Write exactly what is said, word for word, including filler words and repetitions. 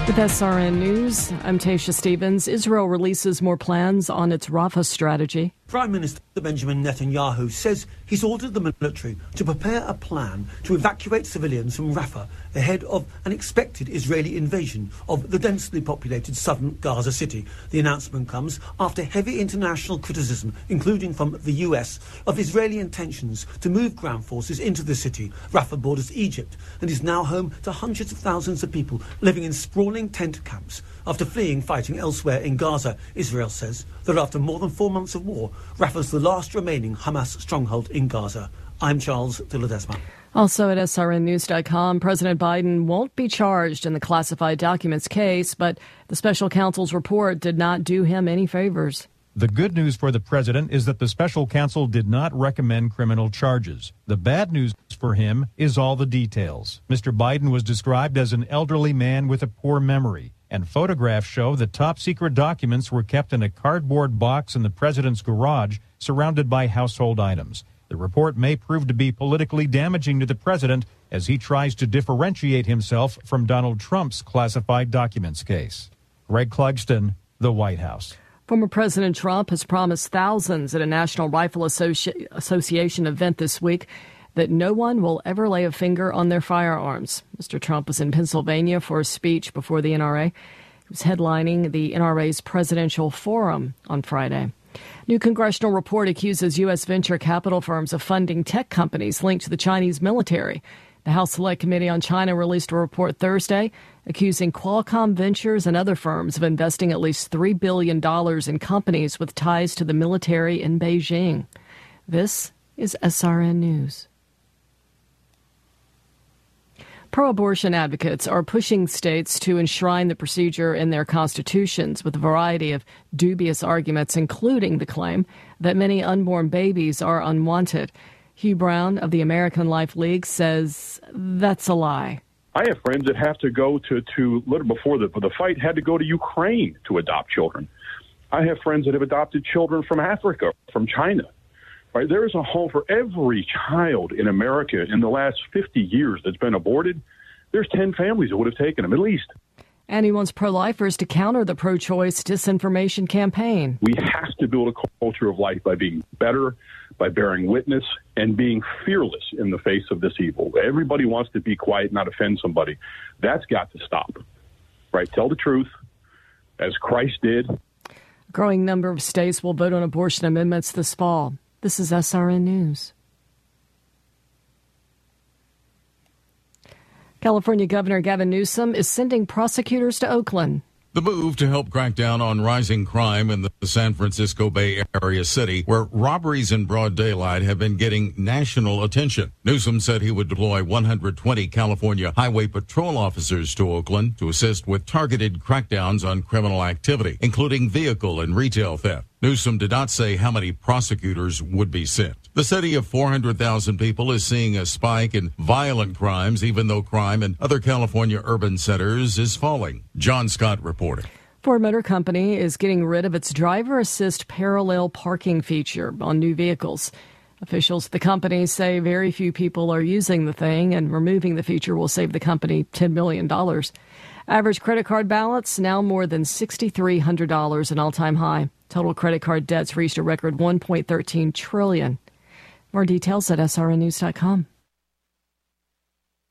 With S R N News, I'm Tasha Stevens. Israel releases more plans on its Rafah strategy. Prime Minister Benjamin Netanyahu says he's ordered the military to prepare a plan to evacuate civilians from Rafah ahead of an expected Israeli invasion of the densely populated southern Gaza city. The announcement comes after heavy international criticism, including from the U S, of Israeli intentions to move ground forces into the city. Rafah borders Egypt and is now home to hundreds of thousands of people living in sprawling tent camps after fleeing fighting elsewhere in Gaza. Israel says that after more than four months of war, Rafah's the last remaining Hamas stronghold in Gaza. I'm Charles de Ledesma. Also at S R N news dot com, President Biden won't be charged in the classified documents case, but the special counsel's report did not do him any favors. The good news for the president is that the special counsel did not recommend criminal charges. The bad news for him is all the details. Mister Biden was described as an elderly man with a poor memory, and photographs show that top-secret documents were kept in a cardboard box in the president's garage, surrounded by household items. The report may prove to be politically damaging to the president as he tries to differentiate himself from Donald Trump's classified documents case. Greg Clugston, the White House. Former President Trump has promised thousands at a National Rifle Associ- Association event this week that no one will ever lay a finger on their firearms. Mister Trump was in Pennsylvania for a speech before the N R A. He was headlining the N R A's presidential forum on Friday. New congressional report accuses U S venture capital firms of funding tech companies linked to the Chinese military. The House Select Committee on China released a report Thursday accusing Qualcomm Ventures and other firms of investing at least three billion dollars in companies with ties to the military in Beijing. This is S R N News. Pro-abortion advocates are pushing states to enshrine the procedure in their constitutions with a variety of dubious arguments, including the claim that many unborn babies are unwanted. Hugh Brown of the American Life League says that's a lie. I have friends that have to go to, to before the, the fight, had to go to Ukraine to adopt children. I have friends that have adopted children from Africa, from China. Right, there is a home for every child in America in the last fifty years that's been aborted. There's ten families that would have taken them, at least. And he wants pro-lifers to counter the pro-choice disinformation campaign. We have to build a culture of life by being better, by bearing witness, and being fearless in the face of this evil. Everybody wants to be quiet, not offend somebody. That's got to stop. Right? Tell the truth, as Christ did. A growing number of states will vote on abortion amendments this fall. This is S R N News. California Governor Gavin Newsom is sending prosecutors to Oakland. The move to help crack down on rising crime in the San Francisco Bay Area city, where robberies in broad daylight have been getting national attention. Newsom said he would deploy one hundred twenty California Highway Patrol officers to Oakland to assist with targeted crackdowns on criminal activity, including vehicle and retail theft. Newsom did not say how many prosecutors would be sent. The city of four hundred thousand people is seeing a spike in violent crimes, even though crime in other California urban centers is falling. John Scott reporting. Ford Motor Company is getting rid of its driver assist parallel parking feature on new vehicles. Officials at the company say very few people are using the thing, and removing the feature will save the company ten million dollars. Average credit card balance now more than six thousand three hundred dollars, an all-time high. Total credit card debts reached a record one point one three trillion dollars. More details at S R N news dot com.